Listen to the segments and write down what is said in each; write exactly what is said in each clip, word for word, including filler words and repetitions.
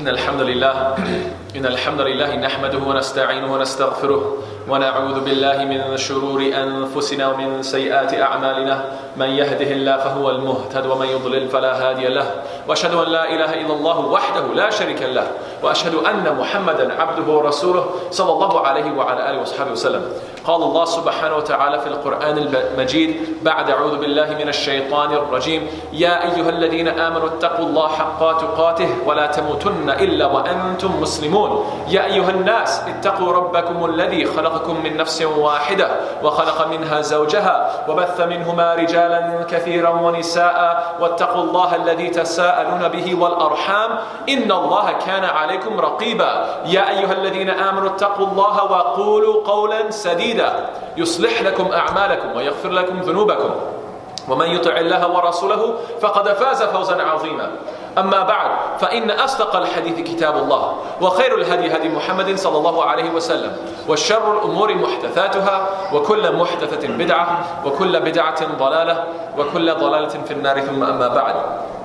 إن الحمد لله إن الحمد لله نحمده ونستعينه ونستغفره ونعوذ بالله من شرور أنفسنا ومن سيئات أعمالنا من يهده الله فهو المهتد ومن يضلل فلا هادي له وأشهد أن لا إله إلا الله وحده لا شريك له وأشهد أن محمدا عبده ورسوله صلى الله عليه وعلى آله وصحبه وسلم. قال الله سبحانه وتعالى في القرآن المجيد بعد أعوذ بالله من الشيطان الرجيم يا أيها الذين آمنوا اتقوا الله حق تقاته ولا تموتن إلا وأنتم مسلمون يا أيها الناس اتقوا ربكم الذي خلقكم من نفس واحدة وخلق منها زوجها وبث منهما رجالا كثيرا ونساء واتقوا الله الذي تساءلون به والأرحام إن الله كان عليكم رقيبا يا أيها الذين آمنوا اتقوا الله وقولوا قولا سديدا يصلح لكم أعمالكم ويغفر لكم ذنوبكم ومن يطع الله ورسوله فقد فاز فوزا عظيما. أما بعد فإن أصدق الحديث كتاب الله وخير الهدي هدي محمد صلى الله عليه وسلم والشر الأمور محدثاتها وكل محدثة بدعة وكل بدعة ضلالة وكل ضلالة في النار ثم أما بعد.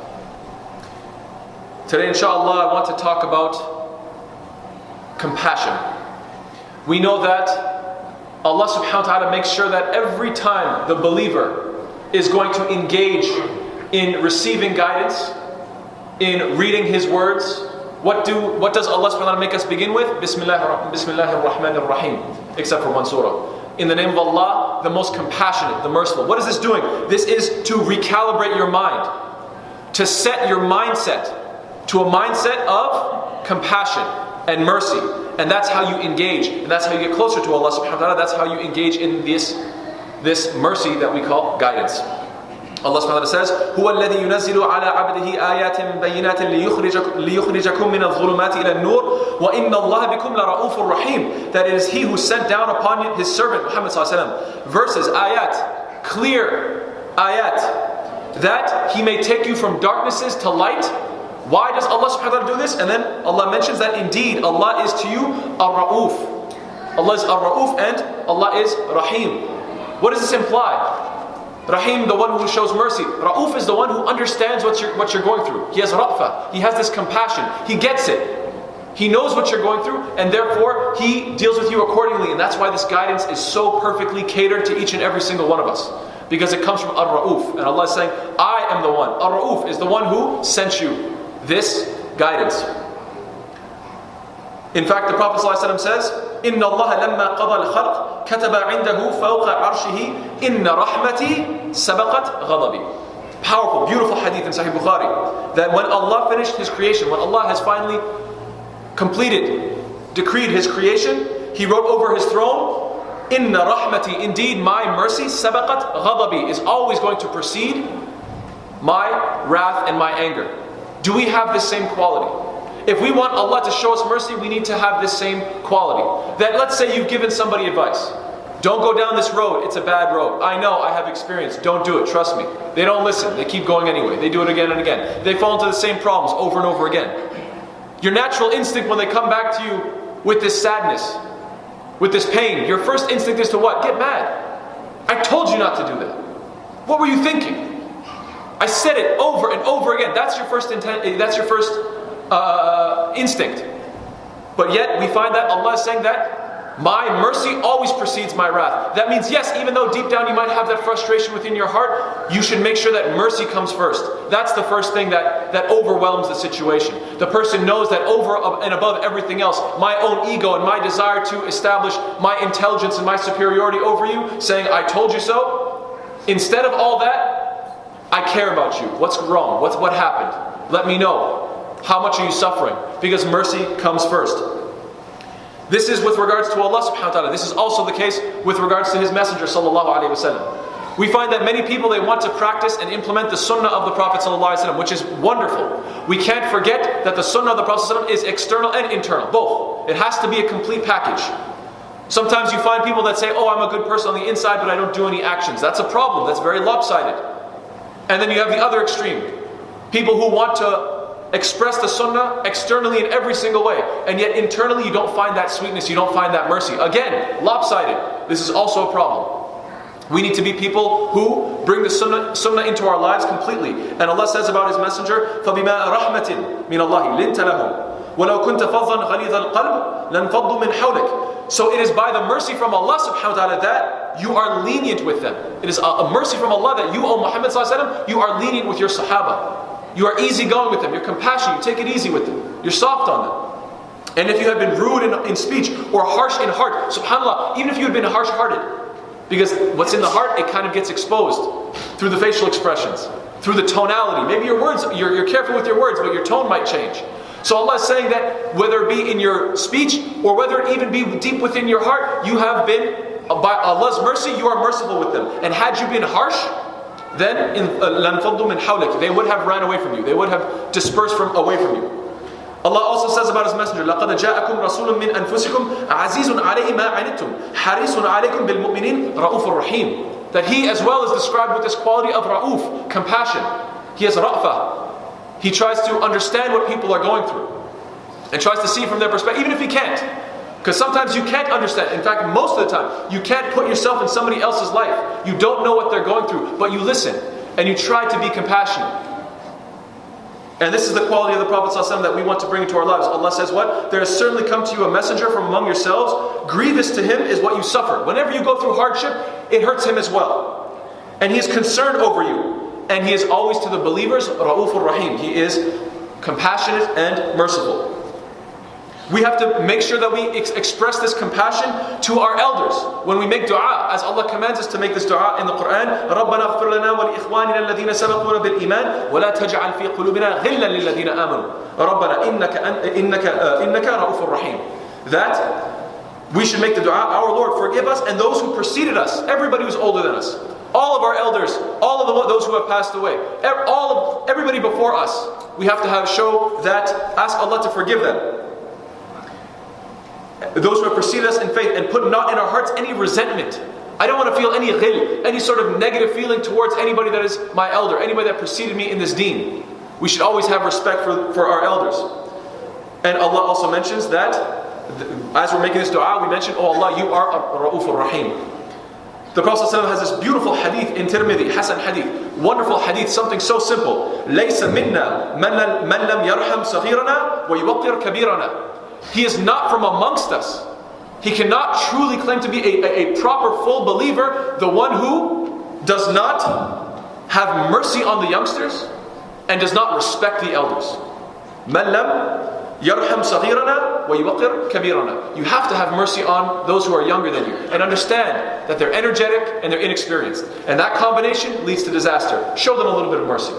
Today inshallah I want to talk about compassion. We know that Allah subhanahu wa ta'ala makes sure that every time the believer is going to engage in receiving guidance, in reading His words, what do what does Allah subhanahu wa ta'ala make us begin with? Bismillah, Bismillahir Rahmanir Rahim, except for one surah. In the name of Allah, the most compassionate, the merciful. What is this doing? This is to recalibrate your mind, to set your mindset to a mindset of compassion and mercy. And that's how you engage, and that's how you get closer to Allah subhanahu wa ta'ala. That's how you engage in this, this mercy that we call guidance. Allah subhanahu wa ta'ala says, هُوَ الَّذِي يُنَزِّلُ عَلَىٰ عَبْدِهِ آيَاتٍ بَيِّنَاتٍ لِيُخْرِجَكُم مِّنَ الظُّلُمَاتِ إِلَى النُّورِ وَإِنَّ اللَّهَ بِكُمْ لَرَءُوفٌ رَحِيمٌ. That it is He who sent down upon His servant Muhammad sallallahu alaihi wasallam verses, ayat, clear ayat, that He may take you from darknesses to light. Why does Allah subhanahu wa ta'ala do this? And then Allah mentions that indeed Allah is to you Ar-Ra'uf. Allah is Ar-Ra'uf and Allah is Rahim. What does this imply? Rahim, the one who shows mercy. Ra'uf is the one who understands what you're, what you're going through. He has Ra'fa. He has this compassion. He gets it. He knows what you're going through, and therefore He deals with you accordingly. And that's why this guidance is so perfectly catered to each and every single one of us. Because it comes from Ar-Ra'uf. And Allah is saying, I am the one. Ar-Ra'uf is the one who sent you this guidance. In fact, the Prophet ﷺ says, إِنَّ اللَّهَ لَمَّا قَضَى الْخَلْقِ كَتَبَ عِنْدَهُ فَوْقَ عَرْشِهِ إِنَّ رَحْمَتِي سَبَقَتْ غَضَبِي. Powerful, beautiful hadith in Sahih Bukhari. That when Allah finished His creation, when Allah has finally completed, decreed His creation, He wrote over His throne, إِنَّ رَحْمَتِي, indeed my mercy, سَبَقَتْ غَضَبِي, is always going to precede my wrath and my anger. Do we have this same quality? If we want Allah to show us mercy, we need to have this same quality. That let's say you've given somebody advice. Don't go down this road, it's a bad road. I know, I have experience, don't do it, trust me. They don't listen, they keep going anyway. They do it again and again. They fall into the same problems over and over again. Your natural instinct when they come back to you with this sadness, with this pain, your first instinct is to what? Get mad. I told you not to do that. What were you thinking? I said it over and over again. That's your first intent. That's your first uh, instinct. But yet we find that Allah is saying that my mercy always precedes my wrath. That means yes, even though deep down you might have that frustration within your heart, you should make sure that mercy comes first. That's the first thing that, that overwhelms the situation. The person knows that over and above everything else, my own ego and my desire to establish my intelligence and my superiority over you, saying I told you so, instead of all that, I care about you. What's wrong? What's, what happened? Let me know. How much are you suffering? Because mercy comes first. This is with regards to Allah subhanahu wa ta'ala. This is also the case with regards to His Messenger sallallahu alayhi wa sallam. We find that many people, they want to practice and implement the sunnah of the Prophet sallallahu alayhi wa sallam, which is wonderful. We can't forget that the sunnah of the Prophet sallallahu alayhi wa sallam is external and internal, both. It has to be a complete package. Sometimes you find people that say, oh, I'm a good person on the inside, but I don't do any actions. That's a problem. That's very lopsided. And then you have the other extreme. People who want to express the sunnah externally in every single way, and yet internally you don't find that sweetness, you don't find that mercy. Again, lopsided. This is also a problem. We need to be people who bring the sunnah, sunnah into our lives completely. And Allah says about His Messenger, فَبِمَا رَحْمَةٍ مِّنَ اللَّهِ لِنْتَ لَهُمْ وَلَوْ كُنْتَ فَظًّا غَلِيظَ الْقَلْبِ لَانْفَضُّوا مِنْ حَوْلِكَ. So it is by the mercy from Allah subhanahu wa ta'ala that you are lenient with them. It is a, a mercy from Allah that you, O Muhammad sallallahu alaihi wasallam, you are lenient with your Sahaba. You are easygoing with them. You're compassionate. You take it easy with them. You're soft on them. And if you have been rude in, in speech or harsh in heart, subhanAllah, even if you had been harsh-hearted, because what's in the heart, it kind of gets exposed through the facial expressions, through the tonality. Maybe your words, you're, you're careful with your words, but your tone might change. So Allah is saying that whether it be in your speech or whether it even be deep within your heart, you have been, by Allah's mercy, you are merciful with them. And had you been harsh, then in لَنْفَضُّوا مِنْ حَوْلِكَ, they would have ran away from you. They would have dispersed from away from you. Allah also says about His Messenger, لَقَدْ جَاءَكُمْ رَسُولٌ مِّنْ أَنفُسِكُمْ عَزِيزٌ عَلَيْهِ مَا عَنِتُّمْ حَرِيصٌ عَلَيْكُمْ بِالْمُؤْمِنِينَ رَؤُوفٌ رَحِيمٌ. That He as well is described with this quality of ra'uf, compassion. He has ra'fah. He tries to understand what people are going through and tries to see from their perspective, even if he can't. Because sometimes you can't understand. In fact, most of the time, you can't put yourself in somebody else's life. You don't know what they're going through, but you listen and you try to be compassionate. And this is the quality of the Prophet ﷺ that we want to bring into our lives. Allah says what? There has certainly come to you a messenger from among yourselves. Grievous to him is what you suffer. Whenever you go through hardship, it hurts him as well. And he is concerned over you. And he is always to the believers, Ra'ufur Rahim. He is compassionate and merciful. We have to make sure that we ex- express this compassion to our elders. When we make dua, as Allah commands us to make this dua in the Quran, رَبَّنَا اغْفِرْ لَنَا وَلِإِخْوَانِنَا الَّذِينَ سَبَقُونَا بِالْإِيمَانِ وَلَا تَجْعَلْ فِي قُلُوبِنَا غِلًّا لِلَّذِينَ آمَنُوا رَبَّنَا إِنَّكَ إِنَّكَ إِنَّكَ رَؤُوفٌ رَحِيمٌ. That we should make the dua, our Lord, forgive us and those who preceded us, everybody who's older than us, all of our elders, all of the, those who have passed away, all of everybody before us. We have to have show that, ask Allah to forgive them. Those who have preceded us in faith, and put not in our hearts any resentment. I don't want to feel any ghil, any sort of negative feeling towards anybody that is my elder, anybody that preceded me in this deen. We should always have respect for, for our elders. And Allah also mentions that, as we're making this dua, we mention, oh Allah, you are Ra'ufur Rahim. The Prophet ﷺ has this beautiful hadith in Tirmidhi, Hasan hadith, wonderful hadith, something so simple. لَيْسَ مِنَّا مَنْ لَمْ يَرْحَمْ صَغِيرَنَا وَيُوَقِّرْ كَبِيرَنَا. He is not from amongst us. He cannot truly claim to be a, a, a proper full believer, the one who does not have mercy on the youngsters and does not respect the elders. مَنْ لَمْ يَرْحَمْ صَغِيرَنَا وَيُوَقِّرْ كَبِيرَنَا. You have to have mercy on those who are younger than you and understand that they're energetic and they're inexperienced. And that combination leads to disaster. Show them a little bit of mercy.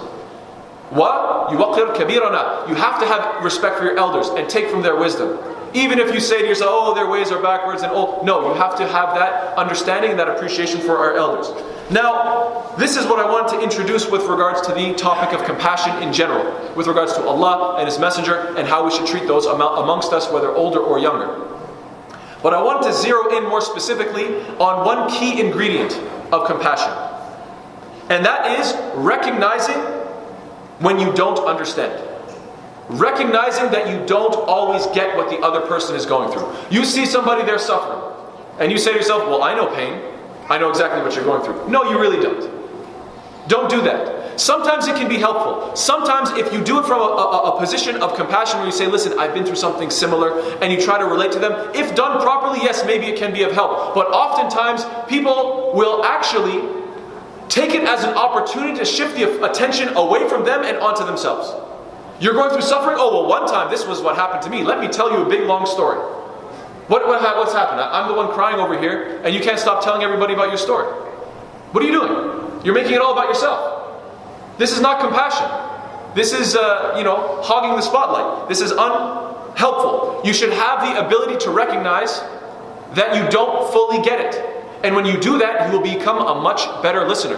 Wa yuwaqir kabirana. You have to have respect for your elders and take from their wisdom. Even if you say to yourself, oh, their ways are backwards and oh, no, you have to have that understanding and that appreciation for our elders. Now, this is what I wanted to introduce with regards to the topic of compassion in general, with regards to Allah and His Messenger and how we should treat those amongst us, whether older or younger. But I wanted to zero in more specifically on one key ingredient of compassion. And that is recognizing when you don't understand. Recognizing that you don't always get what the other person is going through. You see somebody there suffering, and you say to yourself, well, I know pain. I know exactly what you're going through. No, you really don't. Don't do that. Sometimes it can be helpful. Sometimes if you do it from a, a, a position of compassion where you say, listen, I've been through something similar, and you try to relate to them, if done properly, yes, maybe it can be of help. But oftentimes, people will actually take it as an opportunity to shift the attention away from them and onto themselves. You're going through suffering? Oh, well, one time this was what happened to me. Let me tell you a big, long story. What, what What's happened? I'm the one crying over here, and you can't stop telling everybody about your story. What are you doing? You're making it all about yourself. This is not compassion. This is, uh, you know, hogging the spotlight. This is unhelpful. You should have the ability to recognize that you don't fully get it. And when you do that, you will become a much better listener.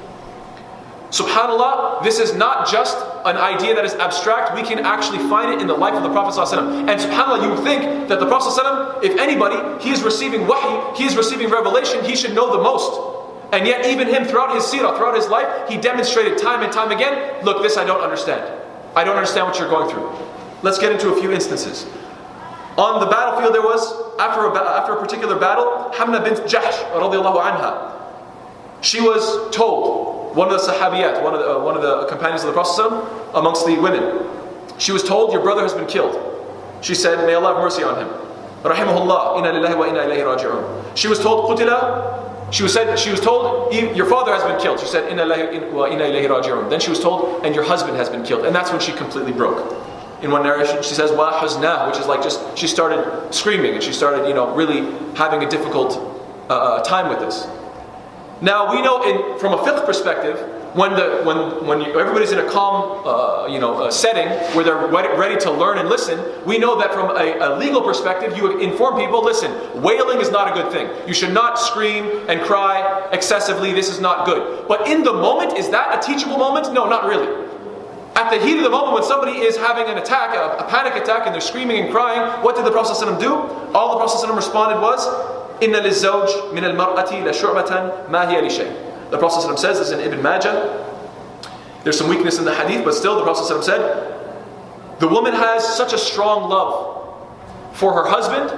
SubhanAllah, this is not just an idea that is abstract. We can actually find it in the life of the Prophet ﷺ. And SubhanAllah, you would think that the Prophet ﷺ, if anybody, he is receiving wahi, he is receiving revelation, he should know the most. And yet even him, throughout his seerah, throughout his life, he demonstrated time and time again, look, this I don't understand. I don't understand what you're going through. Let's get into a few instances. On the battlefield there was, after a, after a particular battle, Hamna bint Jahsh radiallahu anha. She was told, one of the sahabiyat, one of the, uh, one of the companions of the Prophet ﷺ, amongst the women, she was told, your brother has been killed. She said, may Allah have mercy on him. Rahimahullah, inna lillahi wa inna ilayhi raji'un. She was told, qutila. She was said. She was told, your father has been killed. She said, inna lillahi wa inna ilayhi raji'un. Then she was told, and your husband has been killed. And that's when she completely broke. In one narration, she says, wa huznah, which is like just, she started screaming and she started, you know, really having a difficult uh, time with this. Now we know, in from a fiqh perspective, when the when when you, everybody's in a calm, uh, you know, uh, setting where they're ready, ready to learn and listen, we know that from a, a legal perspective, you inform people: listen, wailing is not a good thing. You should not scream and cry excessively. This is not good. But in the moment, is that a teachable moment? No, not really. At the heat of the moment, when somebody is having an attack, a, a panic attack, and they're screaming and crying, what did the Prophet ﷺ do? All the Prophet ﷺ responded was, "Inna lizawj min al-mar'ati la shu'batan ma hiya li shay." The Prophet ﷺ says, this is in Ibn Majah. There's some weakness in the hadith, but still the Prophet ﷺ said, the woman has such a strong love for her husband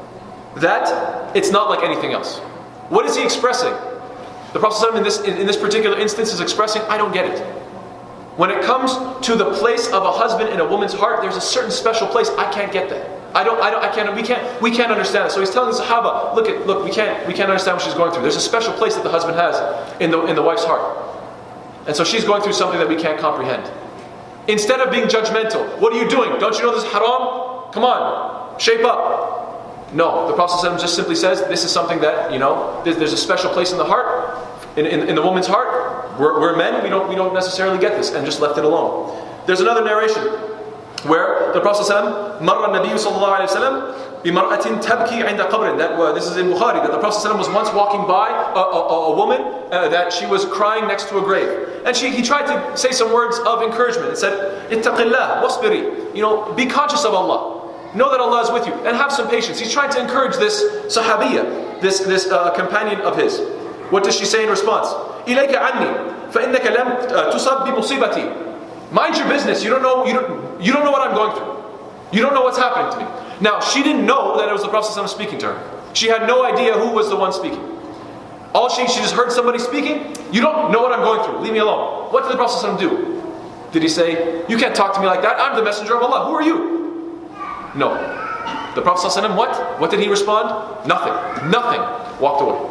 that it's not like anything else. What is he expressing? The Prophet ﷺ in this, in, in this particular instance is expressing, I don't get it. When it comes to the place of a husband in a woman's heart, there's a certain special place. I can't get that. I don't. I don't. I can't. We can't. We can't understand it. So he's telling the Sahaba, look at. Look. We can't. We can't understand what she's going through. There's a special place that the husband has in the in the wife's heart, and so she's going through something that we can't comprehend. Instead of being judgmental, what are you doing? Don't you know this is haram? Come on, shape up. No, the Prophet ﷺ just simply says this is something that, you know, there's, there's a special place in the heart, in in, in the woman's heart. We're, we're men. We don't. We don't necessarily get this, and just left it alone. There's another narration where the Prophet ﷺ, Marra Nabi sallallahu alayhi wa sallam, bimar'atin tabki inda qabrin. That uh, this is in Bukhari. That the Prophet ﷺ was once walking by a, a, a woman uh, that she was crying next to a grave, and she he tried to say some words of encouragement. It said, "Ittaqillah wasbiri." You know, be conscious of Allah. Know that Allah is with you, and have some patience. He's trying to encourage this Sahabiyya, this this uh, companion of his. What does she say in response? إِلَيْكَ عَنِّي فَإِنَّكَ لَمْ تُصَبْ بِمُصِيبَتِي. Mind your business. You don't know. You don't. You don't know what I'm going through. You don't know what's happening to me. Now, she didn't know that it was the Prophet ﷺ speaking to her. She had no idea who was the one speaking. All she she just heard somebody speaking. You don't know what I'm going through. Leave me alone. What did the Prophet ﷺ do? Did he say, "You can't talk to me like that. I'm the messenger of Allah. Who are you?" No. The Prophet ﷺ, what? What did he respond? Nothing. Nothing. Walked away.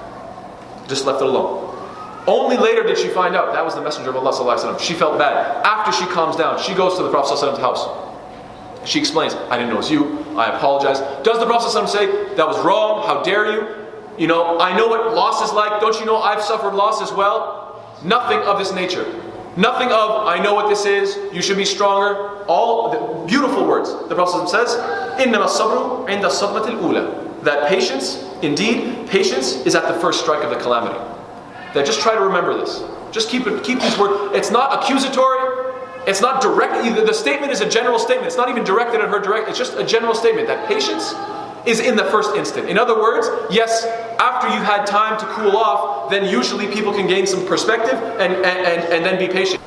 Just left it alone. Only later did she find out that was the messenger of Allah sallallahu alaihi wasallam. She felt bad. After she calms down, she goes to the Prophet sallallahu alaihi wasallam's house. She explains, I didn't know it was you. I apologize. Does the Prophet sallallahu alaihi wasallam say, that was wrong, how dare you? You know, I know what loss is like. Don't you know I've suffered loss as well? Nothing of this nature. Nothing of, I know what this is, you should be stronger. All the beautiful words. The Prophet says, إِنَّمَا الصَّبْرُ عِنْدَ الصَّدْمَةِ الْأُولَى. That patience, indeed, patience is at the first strike of the calamity. That just try to remember this. Just keep it, keep these words. It's not accusatory. It's not direct. The statement is a general statement. It's not even directed at her direct. It's just a general statement that patience is in the first instant. In other words, yes, after you've had time to cool off, then usually people can gain some perspective and, and, and, and then be patient.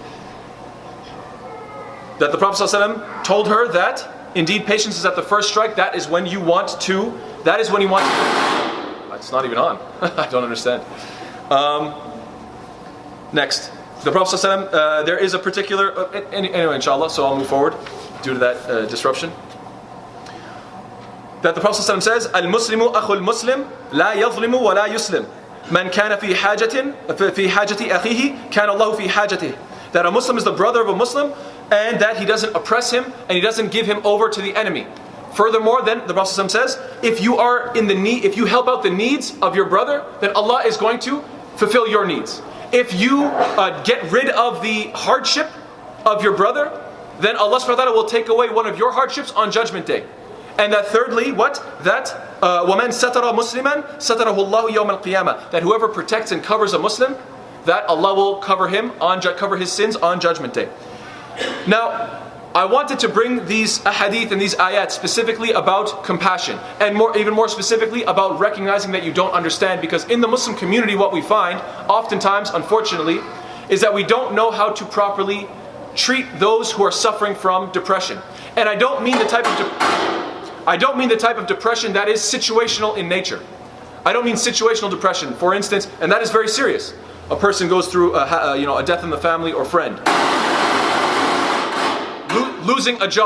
That the Prophet ﷺ told her that indeed patience is at the first strike. That is when you want to, that is when you want to. It's not even on. I don't understand. Um, next. The Prophet ﷺ, uh, there is a particular, uh, anyway, inshallah, so I'll move forward due to that uh, disruption. That the Prophet ﷺ says, Al-Muslimu akhul Muslim, la yadhlimu wa la yuslim. Man kana fi hajatin, fi hajati akhihi, kana Allahu fi hajatih. That a Muslim is the brother of a Muslim, and that he doesn't oppress him, and he doesn't give him over to the enemy. Furthermore, then, the Prophet ﷺ says, if you are in the need, if you help out the needs of your brother, then Allah is going to fulfill your needs. If you uh, get rid of the hardship of your brother, then Allah subhanahu wa ta'ala will take away one of your hardships on Judgment Day. And that thirdly, what? That وَمَنْ سَتَرَ مُسْلِمًا سَتَرَهُ اللَّهُ يَوْمَ الْقِيَامَةِ. That whoever protects and covers a Muslim, that Allah will cover him on cover his sins on Judgment Day. Now, I wanted to bring these ahadith and these ayat specifically about compassion, and more, even more specifically about recognizing that you don't understand, because in the Muslim community what we find oftentimes, unfortunately, is that we don't know how to properly treat those who are suffering from depression. And I don't mean the type of de- I don't mean the type of depression that is situational in nature. I don't mean situational depression, for instance, and that is very serious. A person goes through a, a, you know, a death in the family or friend. Losing a job,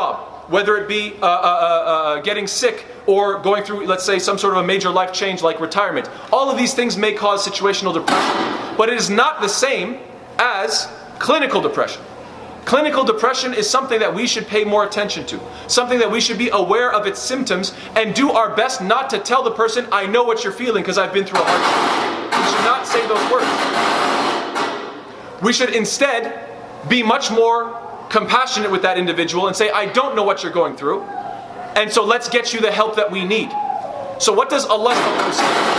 whether it be uh, uh, uh, getting sick or going through, let's say, some sort of a major life change like retirement. All of these things may cause situational depression, but it is not the same as clinical depression. Clinical depression is something that we should pay more attention to, something that we should be aware of its symptoms and do our best not to tell the person, I know what you're feeling because I've been through a hardship. We should not say those words. We should instead be much more compassionate with that individual and say, I don't know what you're going through, and so let's get you the help that we need. So what does Allah say?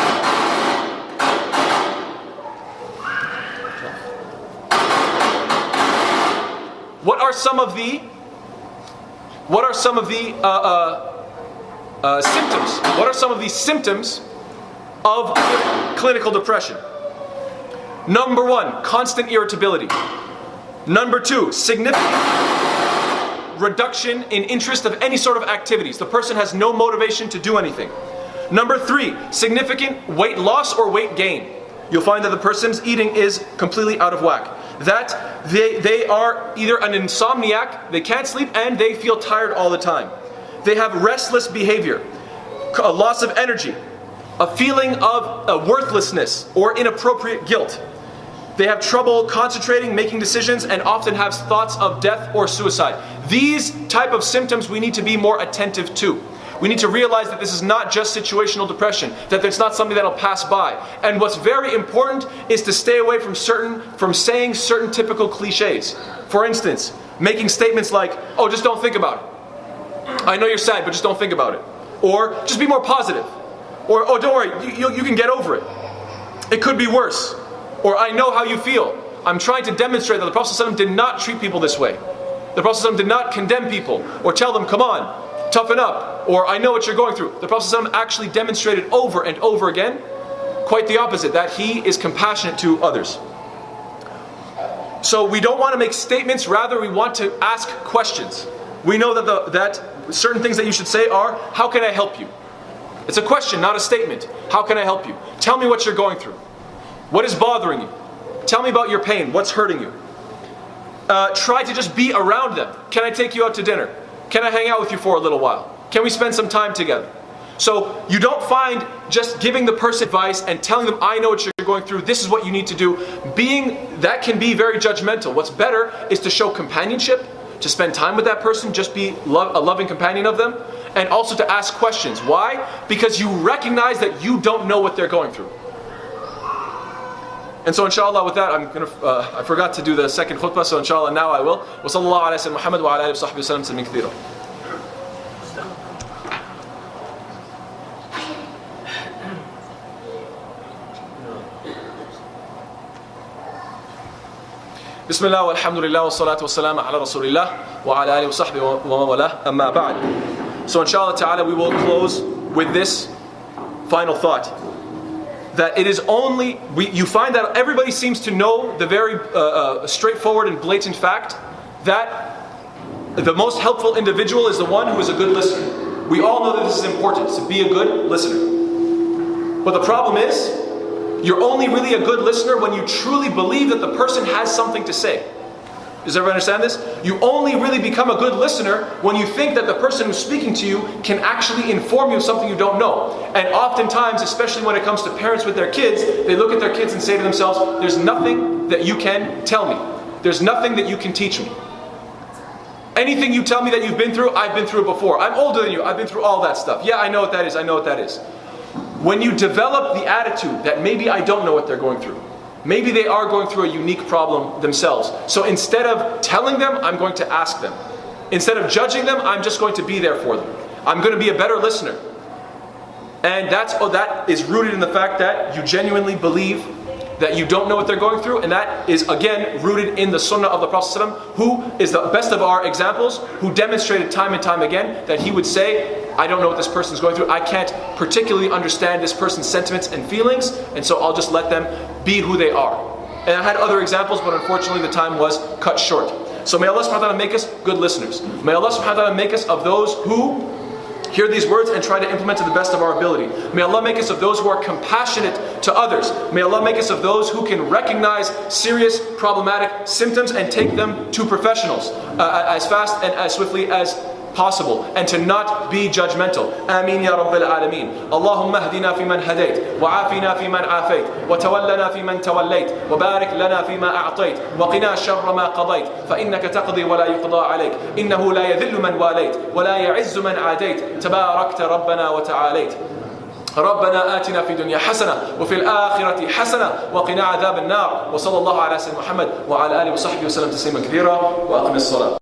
What are some of the what are some of the uh, uh, uh, symptoms? What are some of the symptoms of clinical depression? Number one, constant irritability. Number two, significant reduction in interest of any sort of activities. The person has no motivation to do anything. Number three, significant weight loss or weight gain. You'll find that the person's eating is completely out of whack. That they, they are either an insomniac, they can't sleep, and they feel tired all the time. They have restless behavior, a loss of energy, a feeling of uh, worthlessness or inappropriate guilt. They have trouble concentrating, making decisions, and often have thoughts of death or suicide. These type of symptoms we need to be more attentive to. We need to realize that this is not just situational depression, that it's not something that'll pass by. And what's very important is to stay away from certain, from saying certain typical cliches. For instance, making statements like, oh, just don't think about it. I know you're sad, but just don't think about it. Or, just be more positive. Or, oh, don't worry, you, you, you can get over it. It could be worse. Or, I know how you feel. I'm trying to demonstrate that the Prophet ﷺ did not treat people this way. The Prophet ﷺ did not condemn people or tell them, come on, toughen up, or I know what you're going through. The Prophet ﷺ actually demonstrated over and over again, quite the opposite, that he is compassionate to others. So we don't want to make statements, rather we want to ask questions. We know that, the, that certain things that you should say are, how can I help you? It's a question, not a statement. How can I help you? Tell me what you're going through. What is bothering you? Tell me about your pain. What's hurting you? Uh, try to just be around them. Can I take you out to dinner? Can I hang out with you for a little while? Can we spend some time together? So you don't find just giving the person advice and telling them, I know what you're going through, this is what you need to do. Being, that can be very judgmental. What's better is to show companionship, to spend time with that person, just be lo- a loving companion of them, and also to ask questions. Why? Because you recognize that you don't know what they're going through. And so inshallah with that, I'm gonna, uh, I forgot to do the second khutbah, so inshallah now I will. Wa sallallahu ala sayyidina Muhammad wa ala alihi wa sahbihi wa sallam tasliman kathira. Bismillah walhamdulillah wa salatu wa salam ala rasulillah wa ala alihi wa sahbihi wa mawalah amma ba'd. So inshallah ta'ala we will close with this final thought. That it is only, we, you find that everybody seems to know the very uh, uh, straightforward and blatant fact that the most helpful individual is the one who is a good listener. We all know that this is important, to be a good listener. But the problem is, you're only really a good listener when you truly believe that the person has something to say. Does everyone understand this? You only really become a good listener when you think that the person who's speaking to you can actually inform you of something you don't know. And oftentimes, especially when it comes to parents with their kids, they look at their kids and say to themselves, there's nothing that you can tell me. There's nothing that you can teach me. Anything you tell me that you've been through, I've been through it before. I'm older than you, I've been through all that stuff. Yeah, I know what that is, I know what that is. When you develop the attitude that maybe I don't know what they're going through, maybe they are going through a unique problem themselves. So instead of telling them, I'm going to ask them. Instead of judging them, I'm just going to be there for them. I'm going to be a better listener. And that's oh, that is rooted in the fact that you genuinely believe that you don't know what they're going through. And that is, again, rooted in the sunnah of the Prophet ﷺ, who is the best of our examples, who demonstrated time and time again that he would say, I don't know what this person's going through. I can't particularly understand this person's sentiments and feelings, and so I'll just let them be who they are. And I had other examples, but unfortunately the time was cut short. So may Allah subhanahu wa ta'ala make us good listeners. May Allah subhanahu wa ta'ala make us of those who hear these words and try to implement to the best of our ability. May Allah make us of those who are compassionate to to others. May Allah make us of those who can recognize serious problematic symptoms and take them to professionals uh, as fast and as swiftly as possible, and to not be judgmental. Ameen ya Rabbil Alameen. Allahumma hdina fi man hadayt, wa afina fi man afayt, wa tawallana fi man tawallayt, wa barik lana fi ma a'tayt, wa qina sharra ma qadayt, fa innaka taqdi wa la yuqda alayk, innahu la yadhillu man walayt, wa la ya'izzu man adayt, tabarakta rabbana wa ta'alayt. ربنا آتنا في الدنيا حسنة وفي الآخرة حسنة وقنا عذاب النار وصلى الله على سيدنا محمد وعلى آله وصحبه وسلم تسليما كثيرا وأقم الصلاة.